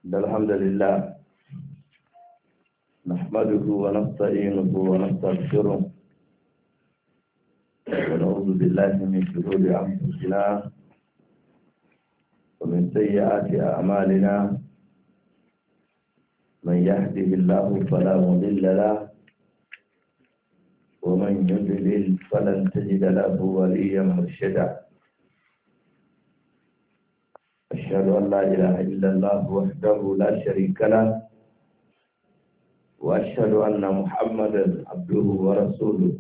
الحمد لله نحمده ونستعينه ونستغفره ونعوذ بالله من شرور أنفسنا ومن سيئات أعمالنا من يهده الله فلا مضل له ومن يضلل فلن تجد له وليا مرشدا أشهد أن لا إله إلا الله وحده لا شريك له وأشهد أن محمدا عبده ورسوله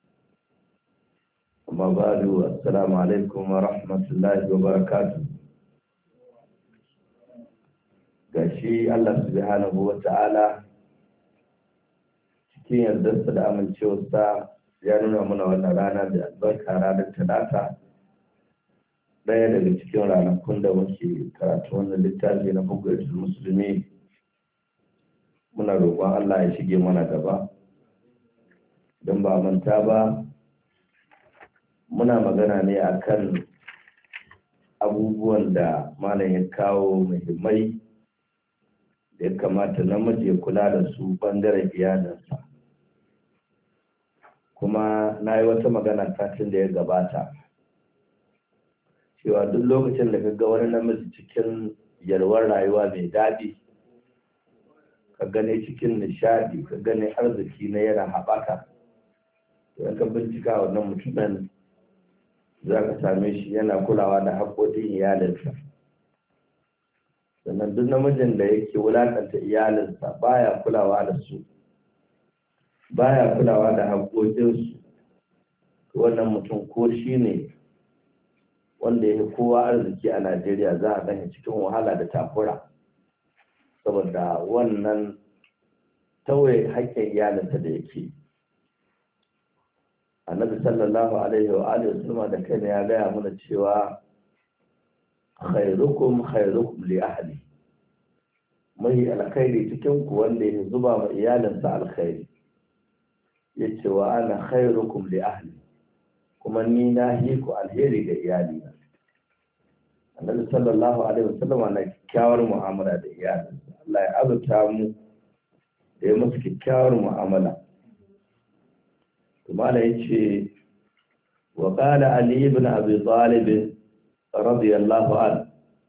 أما بعد السلام عليكم ورحمة الله وبركاته. gashi Allah subhanahu wa ta'ala cikin yardarsa da amincewarsa ya nuna mana wannan rana da albarka ranar talata, ɗaya daga cikin ranakun da muke karatu wannan littafi na bugatul musulmi. Muna roƙon Allah ya shige mana gaba. Don ba manta ba, muna magana ne akan abubuwan da malam ya kawo muhimmai da ya kamata namiji ya kula da su bangaren iyalinsa. Kuma na yi wata magana satin da ya gabata cewa duk lokacin da ka ga wani namiji cikin yalwar rayuwa mai daɗi, ka gane cikin nishadi, ka gane arziki na yana haɓaka, to ka bincika wannan mutumin za ka same shi yana kulawa da haƙoƙin iyalinsa. Sannan duk namijin da yake wulaƙanta iyalinsa baya kulawa da su, baya kulawa da haƙoƙinsu, wannan mutum ko shi ne wanda ya kowa arziki a Najeriya za a gani cikin wahala da takura, saboda wannan tauye haƙƙin iyalinsa da yake. Annabi sallallahu alaihi wa alihi wasallam da kai ya gaya mana cewa khairukum li ahli, mai alkhairi cikin ku wanda ya zuba ma iyalinsa alkhairi. Yace wa ana khairukum li ahli, kuma ni na yi ku alheri ga iyalina. Annabi sallallahu alaihi wasallam na kyakkyawar mu'amala da iyalinsa. Allah ya azurta mu da ya musu kyakkyawar mu'amala. Kuma da yace wa qala Ali ibn Abi Talib radiyallahu anhu,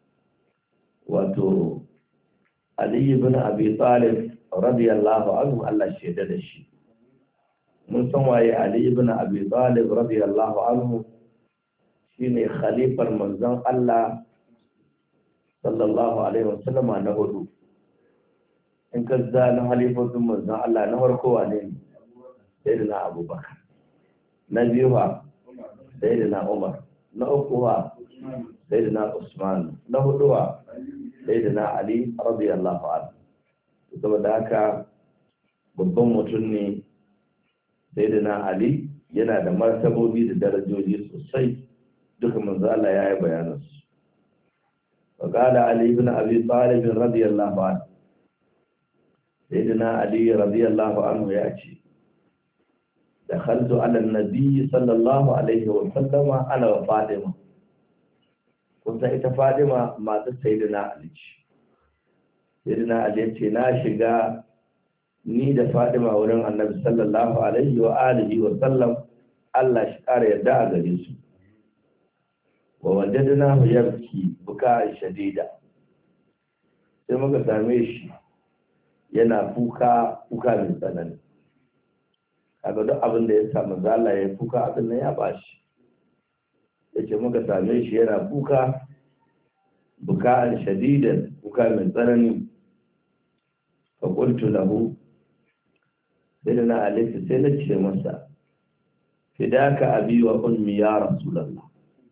wato Ali ibn Abi Talib radiyallahu anhu Allah shaida da shi. Mun san waye Ali ibn Abi Talib radiyallahu anhu, shine khalifar manzon Allah sallallahu alaihi wasallam na hudu. In ka zana halifofin manzon Allah na farko wane ne? Sayyidina Abubakar. Na biyu wa Sayyidina Umar. Na uku wa Sayyidina Usman. Na hudu wa Sayyidina Ali radiyallahu anhu. Saboda haka babban mutum ne Sayyidina Ali, yana da martabobi da darajoji sosai, duka manzo Allah ya yi bayanin su. Wa qala Ali ibn Abi Talib radiyallahu anhu, Sayyidina Ali radiyallahu anhu ya ce dakhaltu ala an-nabi sallallahu alaihi wa sallama ana wa Fatima. Kusa ita Fatima matar Sayyidina Ali ce. Sayyidina Ali ya ce na shiga ni da Fatima wurin Annabi sallallahu alaihi wa alihi wa sallam, Allah shi ƙara yarda a gare su. Wa wajadnahu yabki buka shadida, sai muka same shi yana kuka mai tsanani. Kaga duk abin da ya samu zalla ya kuka, abin nan ya bashi. Yace muka same shi yana kuka buka shadidan, kuka mai tsanani. Fa qultu lahu, sai da na alaihi sai na ce masa, fidaka abi wa ummi ya rasulullah,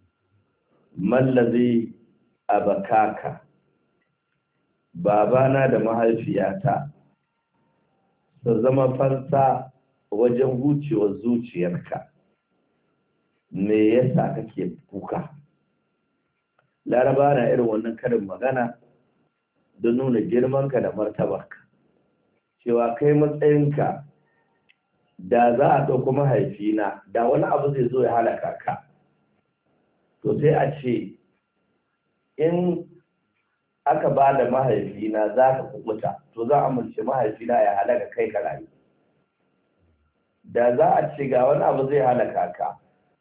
mallazi abakaka, babana da mahaifiyata su zama fansa wajen hucewar zuciyarka, me yasa kake kuka? Laraba na irin wannan karin magana don nuna girmanka da martabarka, cewa kai matsayinka da za a ɗauko mahaifina da wani abu zai zo ya halaka ka, to sai a ce in aka ba da mahaifina za ka kubuta to za a amince mahaifina ya halaka kai ka rayu. Da za a ce ga wani abu zai halaka ka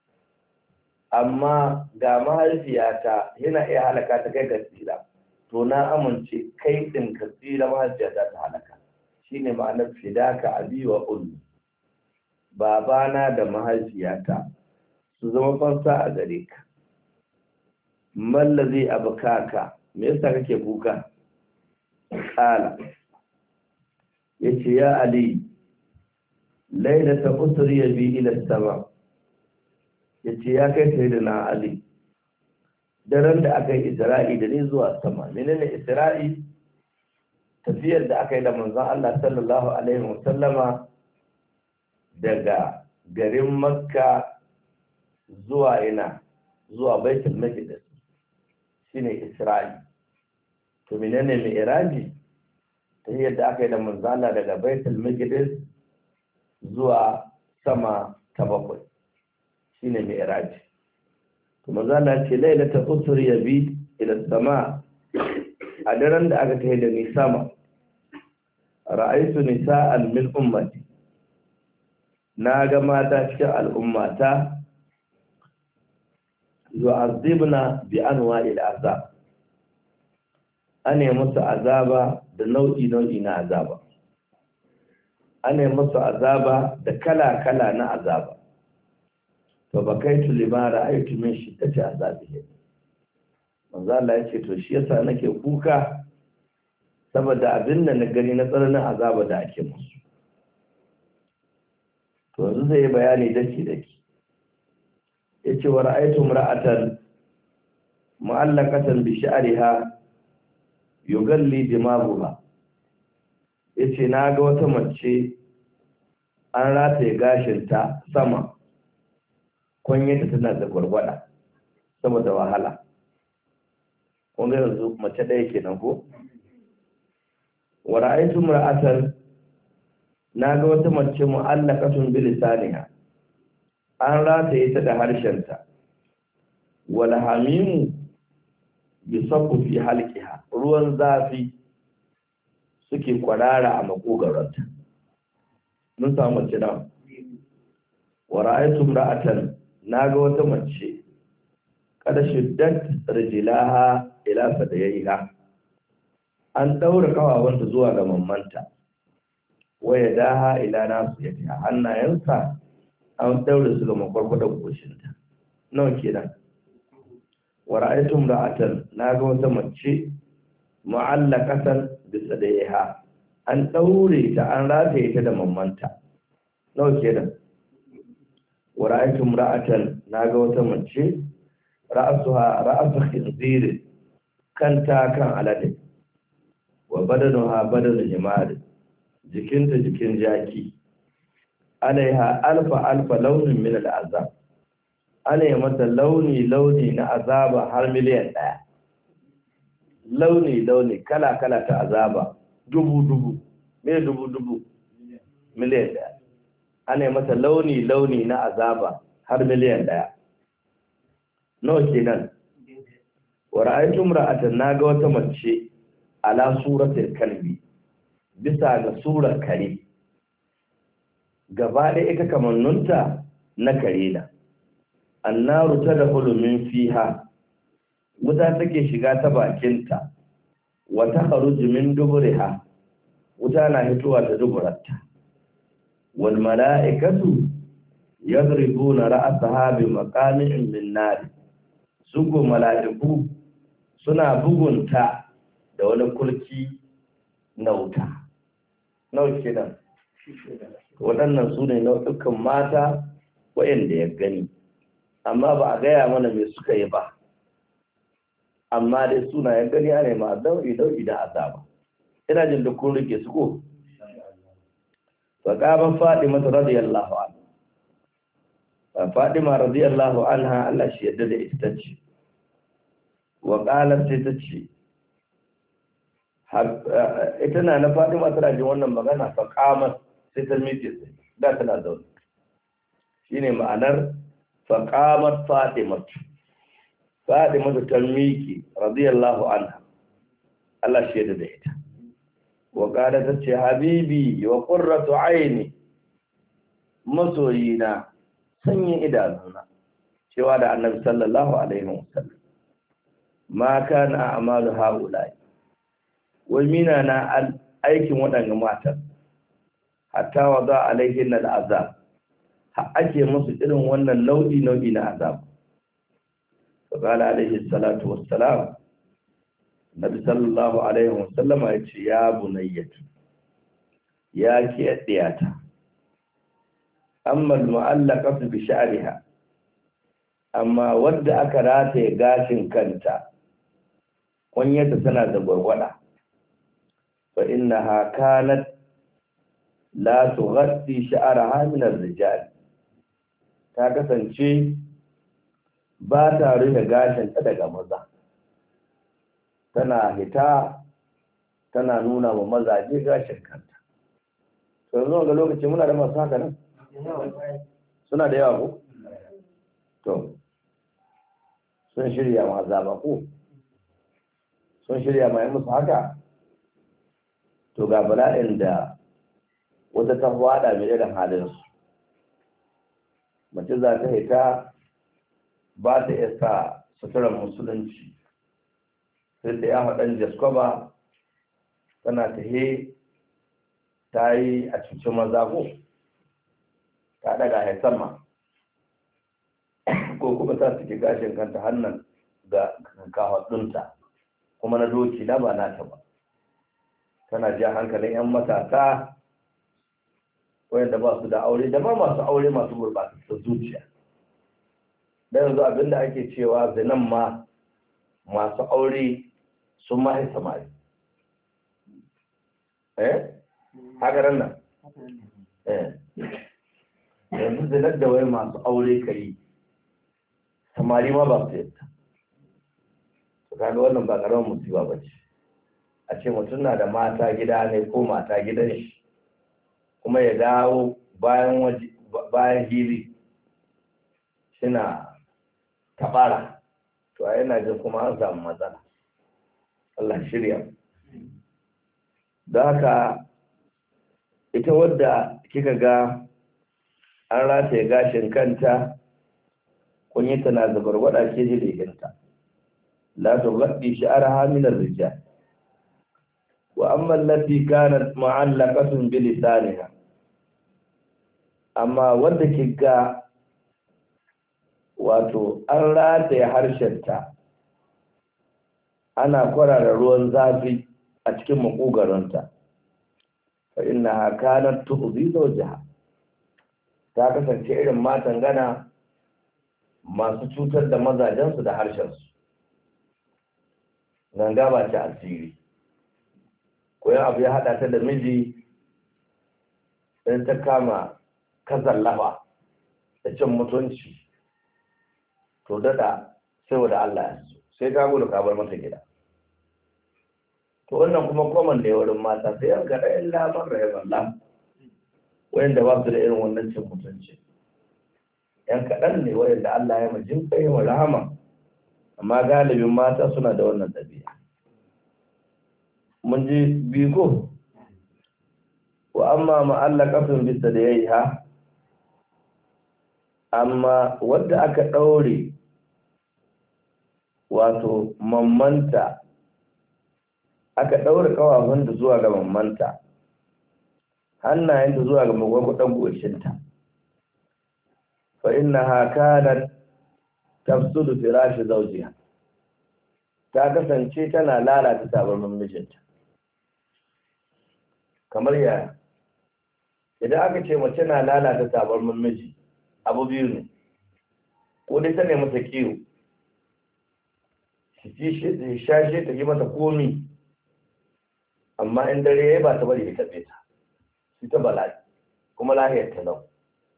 amma ga mahaifiyata yana iya halaka ta kai ka tsira, to na amince kai din ka tsira mahaifiyata ta halaka. Shine ma'anar fidaka abi wa ummi, babana da mahaifiyata su zama fansa a gare ka. Mallazi abkaka, me yasa kake kuka? Kala yace ya ali lailata usriya bi ila sama, yace ya kai sayyidina ali, daren da aka yi isra'i da ni zuwa sama. Menene isra'i? Tafiyar da aka yi da manzon Allah sallallahu alaihi wasallama daga garin Makka zuwa zuwa Baitul Maqdis, shine isra'i. To menene mi'raji? Tafiyar da aka yi da manzon Allah daga Baitul Maqdis zuwa sama ta bakwai, shine mi'raji. To manzon Allah ce lailatul usriya bi ila sama, a daren da aka kai da ni sama, ra'aitu nisa'an min ummati, na ga mata cikin al'ummata, yu'azzibna bi anwa'il azab, ane musu azaba da nau'i na azaba, ane musu azaba da kala na azaba. To bakaitu lima ra'aitu min shiddati azabihi, manzo Allah ya ce to shi yasa nake kuka saboda abin da na gani na tsananin azaba da ake musu. To yanzu zai yi bayani daki yace wa ra'aytu imra'atan mu'allaqatan bi sha'riha yugalli dimaguha, yace na ga wata mace an rataye gashinta sama, kwanyenta tana da gwargwada saboda wahala. Kun ga yanzu mace ɗaya kenan ko? Wa ra'aytu imra'atan, naga wata mace mu'allaqatun bi lisaniha, an rataye ta da harshenta. Wal hamimu yusaffu fi halqiha, ruwan zafi suke kwarara a makogaranta. Mun samu mace da. Wa ra'aytu imra'atan, naga wata mace kada shiddat rijlaha ila sadayha, an daura kawawanta zuwa ga mammanta. Waya daha ila nasu yake, hannayensa an daura su ga makwarkwadon goshinta. Nawa kenan? Wa ra'aytu imra'atan, naga wata mace mu'allaqatan bi sadayha, an daure ta an rataye ta da mammanta. Nawa kenan? Wa ra'aytu imra'atan, naga wata mace ra'asuha ra'su khinzir, kanta kan alade. Wa badanuha badanu himar, jikinta jikin jaki. Alaiha alfa launin min al'azab, ana yi mata launi na azaba har miliyan 1. launi kala ta azaba dubu me dubu miliyan 1. ana yi mata launi na azaba har miliyan 1. nawa kenan? Wa ra'aytu imra'atan, naga wata mace ala suratul kalbi, bisa ga surar kare, gaba da ita kamannunta na kare da. Annaru tadkhulu min fiha, wuta take shiga ta bakinta. Wa takhruju min duburiha, wuta na hitowa ta duburarta. Wal mala'ikatu yadribuna ra'saha bi maqami'in min nar, suko mala'iku suna bugunta da wani kulki na wuta. Nawa kenan? Waɗannan su ne nau'ukan mata waɗanda ya gani, amma ba a gaya mana me suka yi ba, amma dai suna ya gani ana ma dau'i da azaba. Ina jin duk kun rike su ko? Faƙaban Fadima radiyallahu anha, Fadima radiyallahu anha Allah shi yadda da ita ce, wa qalat sai ta ce, ita na Fadima tana jin wannan magana, faqamat sai ta miƙe sai da tana zaune. Shine ma'anar faqamat Fadima ta miƙe radiyallahu anha, Allah shaida da ita wa qala ta ce habibi wa qurratu aini masoyina sanyin idanuna cewa da annabi sallallahu alaihi wasallam ma kana a'malu haula'i wai mina na aikin waɗanda matan hatta wada alaihin al'azab ha ake musu irin wannan nau'i na azab fa qala alaihi salatu wassalam nabi sallallahu alaihi wasallam ya ce ya bunayyatu ya ke diyata amma al-mu'allaqatu bi sha'riha amma wadda aka rataye gashin kanta kunyarta tana da gwargwada fa innaha kanat la tughatti sha'raha min ar-rijal ta kasance ba ta rufe gashin ta daga maza tana hita tana nuna wa mazaje gashin kanta to yanzu ga lokaci muna da masu haka nan suna da yawa ko to sun shirya ma azaba ko sun shirya ma yi musu haka to ga bala'in da wata ta wada mai irin halinsu mace za ta hita ba ta isa suturar musulunci sai ta ya haɗin jaskoba tana ta ta yi a cikin maza ko ta daga haisama ko kuma ta suke gashin kanta hannun ga kawaɗinta kuma na doki na ba nata ba tana jiya hankalin 'yan matasa wayanda ba su da aure da ma masu aure masu gurɓatar zuciya da yanzu abinda ake cewa zinan ma masu aure sun mahi samari haka nan yanzu zinar da wai masu aure ka yi samari ma ba su yadda su kaga wannan ba ƙaramin musiba ba ce a ce mutum na da mata gida ne ko mata gidan shi kuma ya dawo bayan hili shina tabara to a yana jin kuma an samu matsala Allah shirya da haka ita wadda kika ga an rataye gashin kanta kunyata na zabarwada ke jirginta la tughaddi sha'raha min ar-rijal wa amma allati kanat mu'allaqatun bi lisaniha amma wanda kiga wato an rataye harshenta ana kwarara ruwan zafi a cikin makogaranta fa innaha kanat tu'zi zawjaha ta kasance irin matan gana masu cutar da mazajensu da harshensu ganga ba ta asiri koyan abu ya haɗa ta da miji in ta kama kazallafa da cin mutunci to dada sai wada Allah ya so sai ka gudu ka bar mata gida to wannan kuma common da wurin mata sai an gada in lamar rahimar wayanda ba su da irin wannan cin mutunci yan kaɗan ne wayanda Allah ya majin kai wa rahama amma galibin mata suna da wannan ɗabi'a mun ji bigo wa amma ma'allaqatun bisa da yayi ha amma wadda aka ɗaure wato mammanta aka ɗaure kawafin da zuwa ga mammanta hannayen da zuwa ga magwagwadan goshinta fa innaha kanat tafsudu firashi zawjiha ta kasance tana lalata tabarmin mijinta kamar ya idan aka ce mace na lalata tabarmin miji abu biyu ne ko dai ta nemi ta kiwo shi shashe ta yi mata komi amma in dare ya ba ta bari ya taɓe ta shi ta bala'i kuma lahiyar ta lau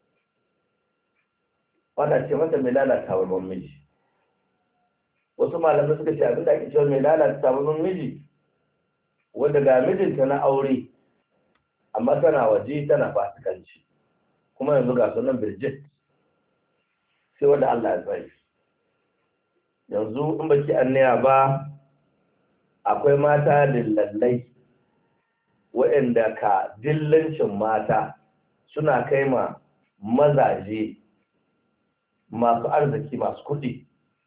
wadda ce mata mai lalata tabarmin miji wasu malamai suka ce abinda ake cewa mai lalata tabarmin miji wadda ga mijinta na aure amma tana waje tana fasikanci kuma yanzu ga sunan Birjit sai wanda Allah ya tsaye yanzu in baki annaya ba akwai mata dillallai waɗanda ka dillancin mata suna kai ma mazaje masu arziki masu kuɗi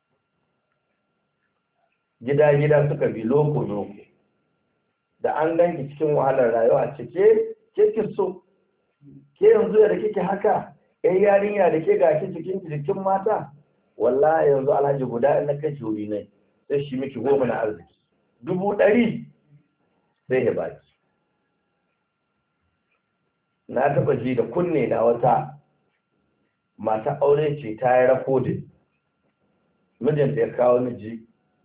gida-gida suka bi loko-loko da an ganki cikin wahalar rayuwa ce ke so ke yanzu da kike haka ɗan yarinya da ke ga ki cikin jikin mata wallahi yanzu alhaji guda in na kai wuri ne sai shi miki 10 na arziki 100 sai ya baki. Na taba ji da kunne na wata mata aure ce ta yi rakodin mijinta ya kawo miji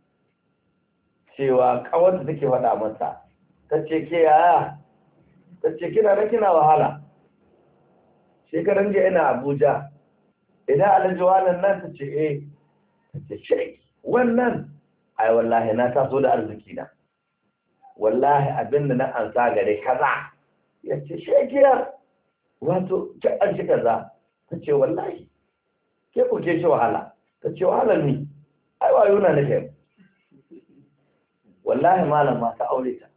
cewa kawar da take faɗa mata ta ce ke yaya ta ce kina wahala shekaran jiya ina Abuja idan alhaji wannan nan ta ce ta ce shek wannan ai wallahi na taso da arziki na wallahi abinda na ansa gare kaza ya ce shekiya wato ki an shi kaza ta ce wallahi ke ku ke shi wahala ta ce wahalar ni ai wayo na nake wallahi malam ma ta aure ta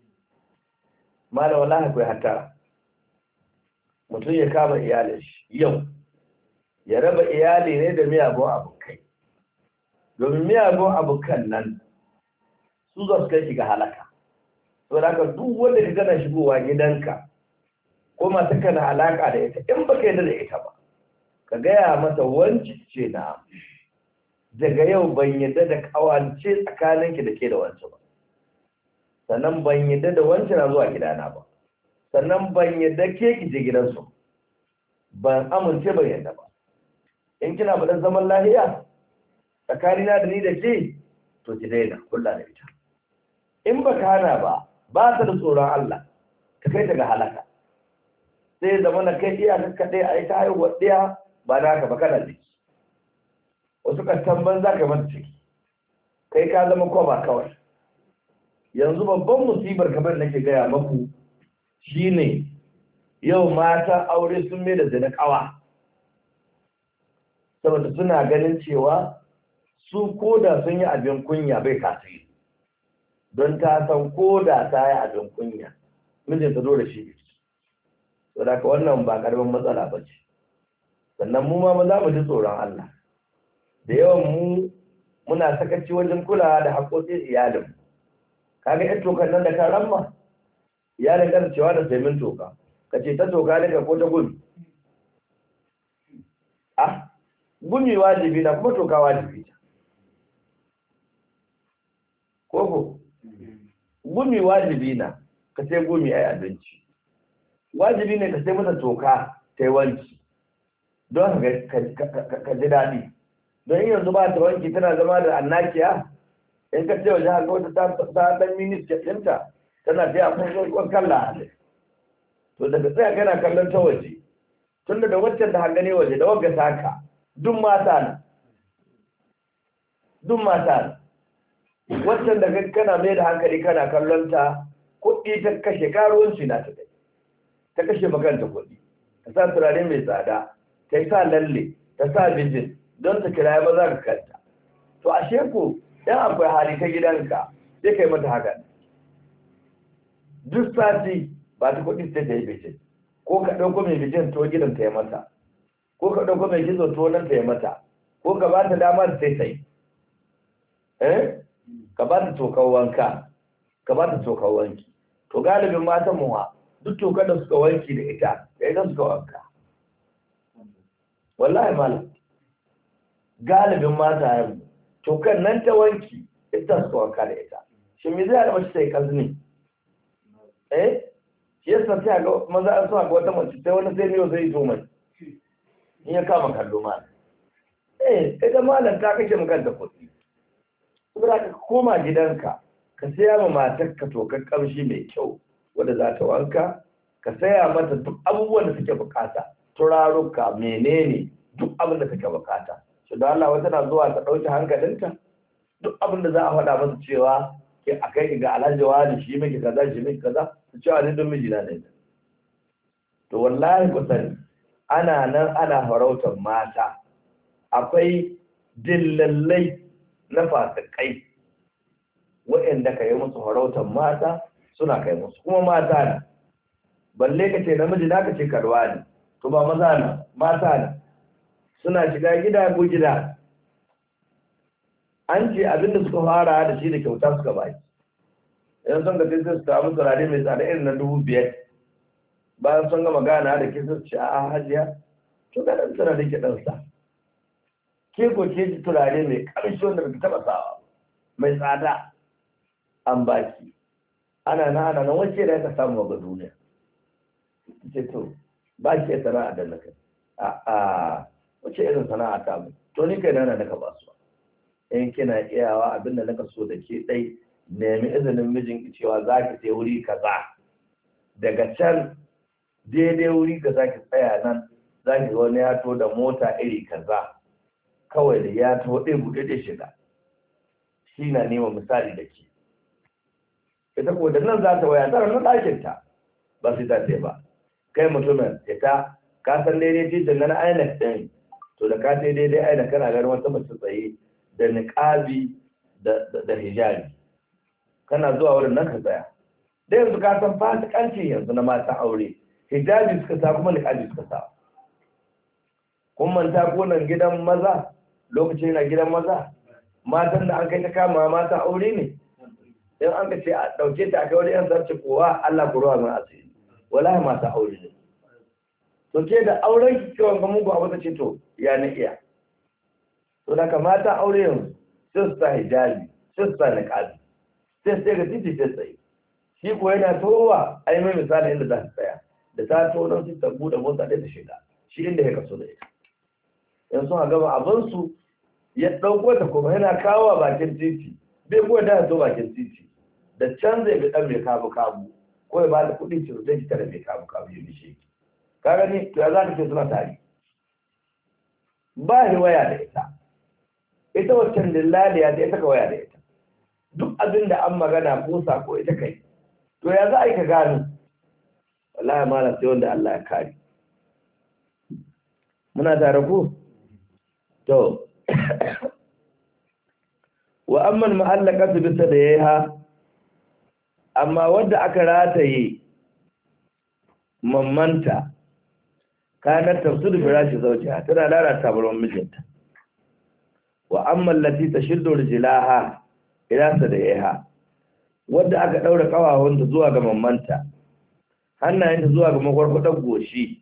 malam wallahi kai hatta mutum ya kama iyalin shi yau ya raba iyali ne da miyagun abokai domin miyagun abokan nan su za su kai shi ga halaka to da duk wanda ka gana shigowa gidanka ko mata kana alaka da ita in baka yarda da ita ba ka gaya mata wanci ce na daga yau ban yarda da kawance tsakaninki da ke da wance ba sannan ban yarda da wance na zuwa gidana ba sannan ban yarda ke ki je gidansu ban amince ban yarda ba in kina faɗin zaman lahiya tsakanina da ni da ke to ki daina kulla da ita in baka hana ba ta da tsoron Allah ka kai ta ga halaka sai zama na kai iyakar kaɗai a ita haihuwar ɗaya ba na ka ba kana ciki wasu ƙastan ban za ka mata ciki kai ka zama kwaba kawai yanzu babban musibar kamar nake gaya maku shine yau mata aure sun mai da zina kawa saboda suna ganin cewa su koda sun yi abin kunya bai tasiri don ta san koda ta yi abin kunya mijinta zo da shi to da ka wannan ba karamin matsala ba ce sannan mu ma za mu ji tsoron Allah da yawan mu muna sakaci wajen kulawa da haƙoƙin iyalin kaga yan tokan nan da ka ramma iyalin kan cewa da saimin toka ka ce ta toka ne ka ko ta gumi gumi wajibi na kuma toka wajibi ta koko gumi wajibi na ka sai gumi ai abinci wajibi ne ka sai mata toka ta yi wanki don ka ji daɗi don yanzu ba ta wanki tana zama da annakiya in ka ce waje haka wata ta ɗan minista ɗinta tana ta yi a kalla to daga tsaya kana kallon ta waje tun da waccan ta hangane waje da wagga saka duk mata na waccan da kana mai da hankali kana kallon ta kuɗi ta kashe karuwanci na ta kai ta kashe makanta kuɗi ta sa turare mai tsada ta yi sa lalle ta sa bijin don ta kira ba za ka kanta to ashe ku dan akwai hali ta gidanka sai kai mata haka duk sati ba ta kuɗi sai ta yi bijin ko ka ɗauko mai bijin to gidan ta yi mata ko ka ɗauko mai gizo to nan ta yi mata ko ka ba ta dama da sai sai ka ba ta tokan wanka ka ba ta tokan wanki to galibin matan muwa duk tokar da suka wanki da ita suka wanka wallahi malam galibin mata yanzu tokar nan ta wanki ita suka wanka da ita shi me zai mace ta yi kazni shi yasa sai ga maza an suna ga wata mace sai wani sai miyo zai yi mai in ya kama kallo malam ita malam ta kashe makanta kuɗi saboda ka koma gidanka ka saya ma matarka tokar kamshi mai kyau wadda za ta wanka ka saya mata duk abubuwan da suke bukata turaruka menene duk abin da suke bukata shi da Allah wata na zuwa ta ɗauki hankalinta duk abin da za a faɗa masa cewa ke a kai ga alhaji wani shi miki kaza shi miki kaza su cewa ni don mijina ne to wallahi ku sani ana nan ana farautar mata akwai dillallai na fasikai waɗanda ka yi musu farautar mata suna kai musu kuma mata ne balle ka ce namiji na ka ce karwa ne to ba maza na mata ne suna shiga gida ko gida an ce abinda suka fara da shi da kyauta suka baki idan sun ga sai su samu turare mai tsada irin na 5,000 bayan sun gama gana da kisa ce a hajiya to ga dan turare ke dan sa ke ko ke ji turare mai ƙarshe wanda ba taɓa sawa mai tsada an baki ana nan wacce da ka samu ga duniya ce to ba ke sana'a da naka a wace irin sana'a ta mu to ni kai nana naka ba su in kina iyawa abinda naka so da ke dai nemi izinin mijinki cewa za ki sai wuri kaza daga can daidai wuri ka za ki tsaya nan za ki wani ya to da mota iri kaza kawai da ya to ɗaya buɗe da shiga shi na nema misali da ke ita ko da nan za ta waya tara na ɗakinta ba sai ta ce ba kai mutumin ita ka san daidai titin na INEC ɗin to da ka sai daidai INEC kana ganin wata mace tsaye da niƙabi da hijabi kana zuwa wurin nan ka tsaya da yanzu ka san fasikanci yanzu na matan aure hijabi suka sa kuma niƙabi suka sa kun manta ko nan gidan maza lokacin na gidan maza matan da an kai ta kama matan aure ne in an ka ce a ɗauke ta a kai wani yan zarce kowa Allah ku ruwa min asiri wallahi matan aure ne to ke da auren ki kiwon ga mugu abu ta ce to ya na iya to da ka matan aure yanzu sai su sa hijabi sai su sa niƙabi sai ga titi sai tsaye shi ko yana towa ai mai misali inda za ta tsaya da ta to don su ta bude motsa ɗaya ta shiga shi inda ya kaso da ita yanzu a gaba abinsu ya ɗauko ta kuma yana kawo a bakin titi bai kuwa da zo bakin titi da can zai bi ɗan mai kabu kabu ko ya ba da kuɗi ce zai fita da mai kabu kabu ya bishe ka gani to ya za ka ce suna tare ba waya da ita waccan dillaliya da ita ka waya da ita duk abin da an magana ko sako ita kai to ya za a yi ka gano wallahi malam sai wanda Allah ya kare muna tare ku to wa amman mu'allaqatu bi sadaiha amma wanda aka rataye mammanta kana tafsir firashi zaujiha tana lalata barwan mijinta wa amma allati tashiddu rijlaha ila sadaiha wanda aka daura kawawun da zuwa ga mammanta hannayenta zuwa ga makwarkwadar goshi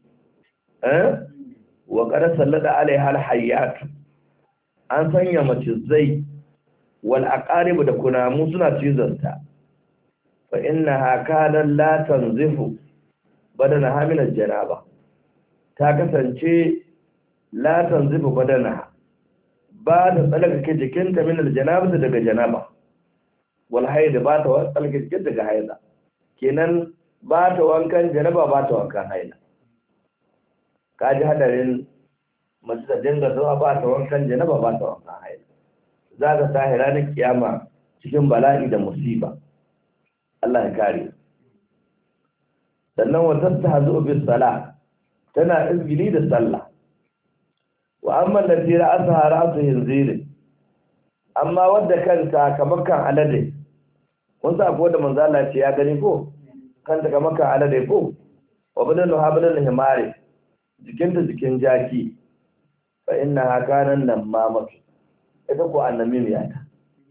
wa qad sallada alaiha alhayyat an sanya macizai wal aqarib da kunamu suna cizanta fa innaha kana la tanzifu badana min aljanaba ta kasance la tanzifu badana ba da tsalaka jikinta min aljanaba daga janaba wal haida ba ta tsalaka jikinta daga haida kenan ba ta wankan janaba ba ta wankan haida kaji hadarin masu da dinga zuwa ba ta wankan janaba ba ta wankan haida za ka sa ranar kiyama cikin bala'i da musiba Allah ya kare sannan wata ta hazo bis sala tana izgili da sallah wa amma allati ra'asaha ra'su hinzir amma wadda kanta kamar kan alade kun sa ko da manzo Allah ce ya gani ko kanta kamar kan alade ko wa badalu habdan himari jikinta jikin jaki fa innaha kana namama ita ko annamimiya ta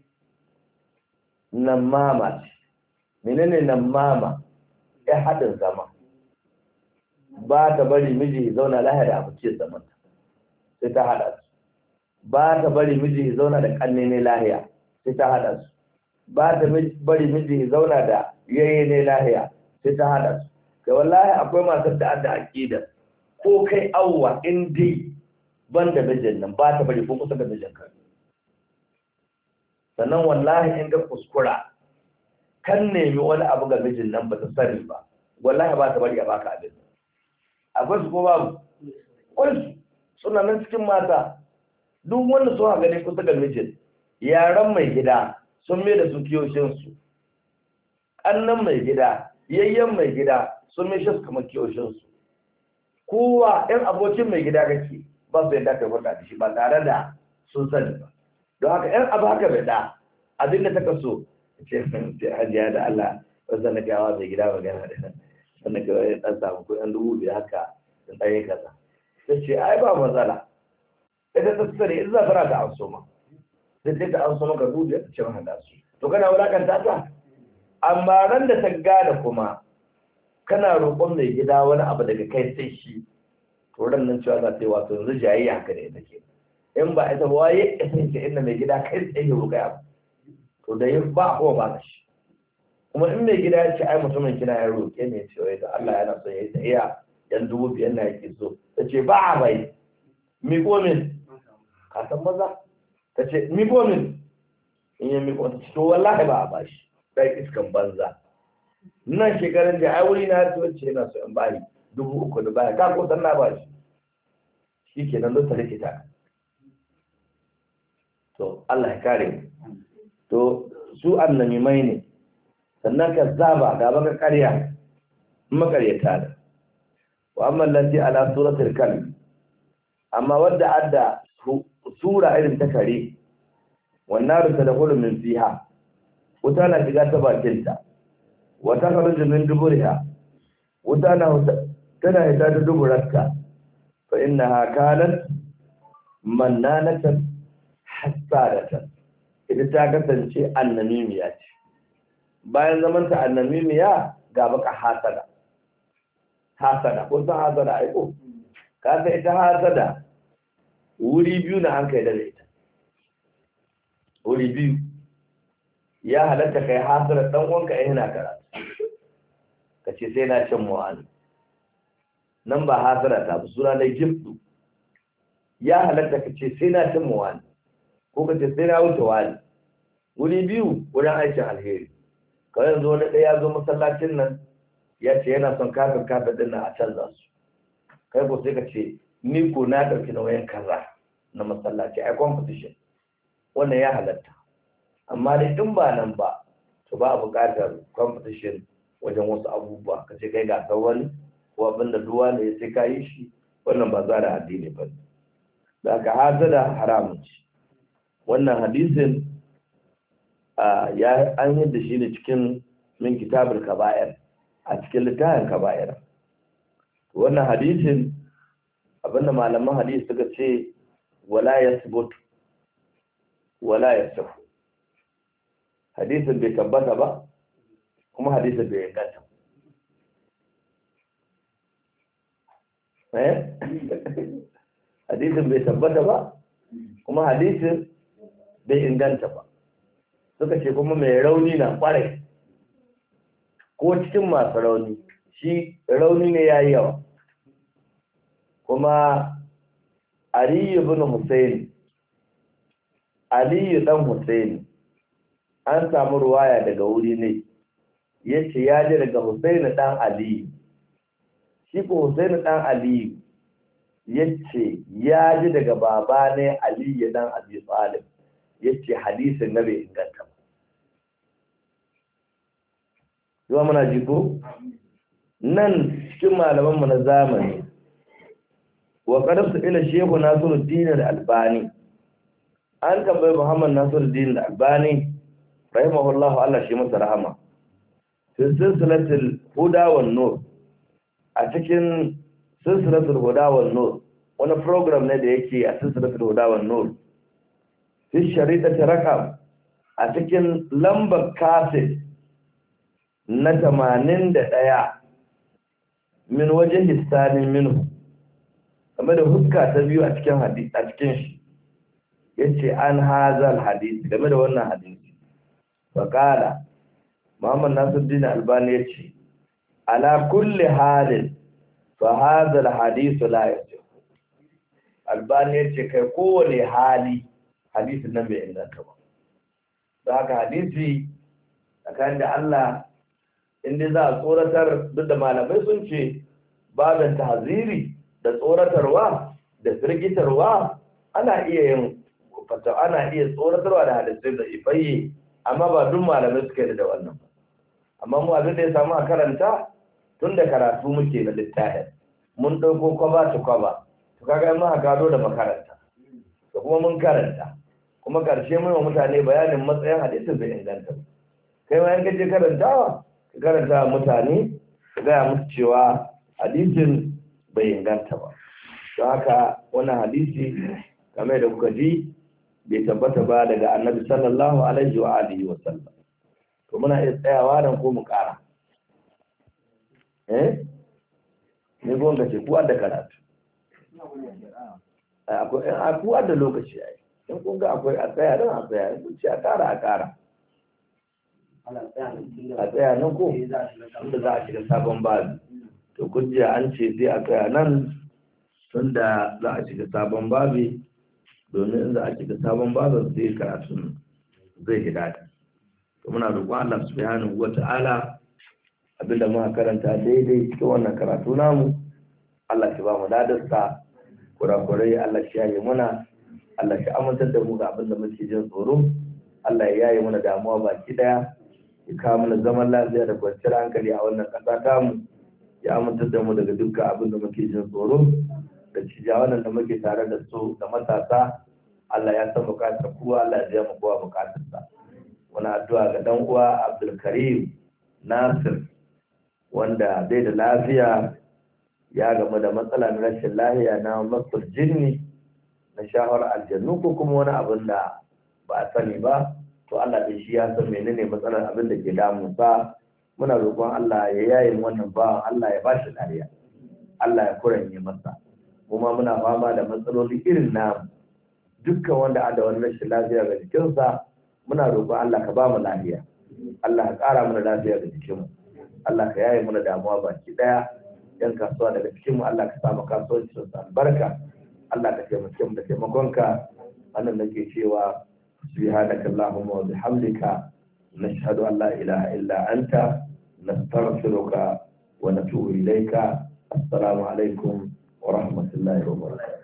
namama menene namama ya hadin zama ba ta bari miji zauna lahiya a cikin zaman sai ta hada su ba ta bari miji zauna da kanne ne lahiya sai ta hada su ba ta bari miji zauna da yayye ne lahiya sai ta hada su kai wallahi akwai masu da adda aqida ko kai awwa in dai ban da mijin nan ba ta bari ko kusa da mijin ka sannan wallahi in ga kuskura kan nemi wani abu ga mijin nan ba ta sani ba wallahi ba ta bari a baka abin akwai su ko babu wani suna nan cikin mata duk wanda suka gani kusa ga mijin yaran mai gida sun mai da su kiyoshinsu ƙannan mai gida yayyan mai gida sun mai shi su kamar kiyoshinsu kowa ɗan abokin mai gida kake ba su yadda ka faɗa da shi ba tare da sun sani ba don haka ɗan abu haka bai da abin da ta kaso ce hajiya da Allah wasu na gawa mai gida magana da sannan ga wani ɗan samu ko ɗan 2000 haka sun ɗaya kaza ta ce ai ba matsala ita ta tsare in za fara ta amso ma sai ta amso maka 2000 ta ce maka da su to kana wulakanta ta amma ran da ta gada kuma kana roƙon mai gida wani abu daga kai sai shi to ran nan cewa za ta yi wato yanzu jayayya haka ne take in ba ita ba waye ita ce inda mai gida kai tsaye roƙa abu to da yin ba ko ba shi kuma in mai gida ya ce ai mutumin kina ya roƙe ne ce wai da Allah yana son ya yi tsaya yan 2000 na yake so ta ce ba a bai mi komin ka san maza ta ce mi komin in yi mi komin ta ce to wallahi ba a bashi sai iskan banza nan shekarun da ai wuri na ta wacce yana so in bari 3000 da baya ka ko san na bashi shi ke nan don ta rikita to Allah ya kare mu to su annamimai ne sannan ka zaba gaba ka karya makaryata da wa amma lati ala suratul kalb amma wadda adda sura irin ta kare wannan rusa da min fiha wuta na shiga ta bakinta wata kharuju min duburiha wuta na tana hita da duburarta fa innaha kanat mannanatan hasadatan ita ta kasance annamimiya ce bayan zaman ta annamimiya ga baka hasada ko san hasada ai ko ka sai ita hasada wuri biyu na an kai da ita wuri biyu ya halatta kai hasada dan uwanka yana karatu kace sai na cin mu'ani nan ba hasada ta ba suna da giftu ya halatta kace sai na cin mu'ani ko kace sai na wuce wani wuri biyu wurin aikin alheri kawai yanzu wani ɗaya ya zo masallacin nan ya ce yana son kafin din nan a canza su kai ko sai ka ce ni ko na ɗauki nauyin kaza na masallaci ai competition wannan ya halatta amma dai in ba nan ba to ba a buƙatar competition wajen wasu abubuwa ka ce kai gasar wani ko abin da duwa ne sai ka yi shi wannan ba za da addini ba da aka hasada haramun ci wannan hadisin ya an yadda shi ne cikin min kitabul kaba'ir a cikin littafin kaba'ir wannan hadisin abinda malaman hadisi suka ce wala yasbut wala yasfu hadisin bai tabbata ba kuma hadisin bai inganta hadisin bai tabbata ba kuma hadisin bai inganta ba suka ce kuma mai rauni na kwarai ko cikin masu rauni shi rauni ne ya yi yawa kuma aliyu bin Husaini aliyu dan Husaini an samu ruwaya daga wuri ne ya ce ya ji daga Husaini dan aliyu shi ko Husaini dan aliyu ya ce ya ji daga baba ne aliyu dan Abi Talib yace hadisin na bai inganta ba yawa muna ji ko nan cikin malamanmu na zamani wa qarabtu ila shehu Nasiruddin al-Albani an tambayi Muhammad Nasiruddin al-Albani rahimahullahu Allah shi masa rahama fi silsilatul huda wan nur a cikin silsilatul huda wan nur wani program ne da yake a silsilatul huda wan nur fi sharidati rakam a cikin lambar kaset na 81 min wajen hisanin minhu game da huska ta biyu a cikin hadisi a cikin shi yace an hazal hadisi game da wannan hadisi faqala Muhammad Nasiruddin Albani yace ala kulli halin fa hadha alhadith la yasih Albani yace kai kowane hali hadisin nan bai inganta ba da haka hadisi tsakanin da Allah inda za a tsoratar duk da malamai sun ce babin tahziri da tsoratarwa da firgitarwa ana iya yin fata ana iya tsoratarwa da hadisai da ifayye amma ba duk malamai suka yi da wannan ba amma mu abin da ya samu a karanta tun da karatu muke na littafin mun ɗauko kwaba ta kwaba to kaga mun haka gado da makaranta da kuma mun karanta kuma karshe mun wa mutane bayanin matsayin hadisin bai inganta kai ma yanka je karantawa ka karanta mutane ka gaya musu cewa hadisin bai inganta ba. Don haka wannan hadisi game da kuka ji bai tabbata ba daga annabi sallallahu alaihi wa alihi wa sallam. To muna iya tsayawa dan ko mu kara ne gonga ce kuwa da karatu akwai kuwa da lokaci ai in kun ga akwai a tsaya dan a tsaya in kun ce a kara a tsaya nan ko inda za a shiga sabon babi. To kun ji an ce sai a tsaya nan tunda za a shiga sabon babi, domin in za a shiga sabon babin sai karatu zai ji daɗi. To muna roƙon Allah subhanahu wata'ala abinda muka karanta daidai cikin wannan karatu namu Allah shi ba mu ladarsa, kurakurai Allah shi yaye muna, Allah shi amintar da mu ga abinda muke jin tsoro, Allah ya yaye mana damuwa baki daya, ya kawo mana zaman lafiya da kwanciyar hankali a wannan ƙasa tamu, ya amintar da mu daga dukkan abinda muke jin tsoro, da cijawan da muke tare da su da matasa Allah ya san bukatar kowa, Allah ya biya mu kowa bukatarsa. Wani addu'a ga dan uwa Abdulkarim Nasir wanda bai da lafiya, ya gamu da matsala na rashin lafiya na matsar jinni na shahar aljannu ko kuma wani abin da ba a sani ba. To Allah dai shi ya san menene matsalar abin da ke damun sa. Muna roƙon Allah ya yaye wannan bawan Allah ya bashi lafiya, Allah ya kuranye masa. Kuma muna fama da matsaloli irin namu, dukkan wanda a da wani rashin lafiya ga jikinsa muna roƙon Allah ka ba mu lafiya, Allah ka ƙara mana lafiya ga jikinmu, Allah ka yaye mana damuwa baki ɗaya. Yan kasuwa daga cikinmu Allah ka samu kasuwanci su albarka, Allah ka taimake mu da taimakonka. Wannan nake cewa subhanaka allahumma wa bihamdika nashhadu an la ilaha illa anta nastaghfiruka wa natubu ilayka. Assalamu alaikum wa rahmatullahi wa barakatuh.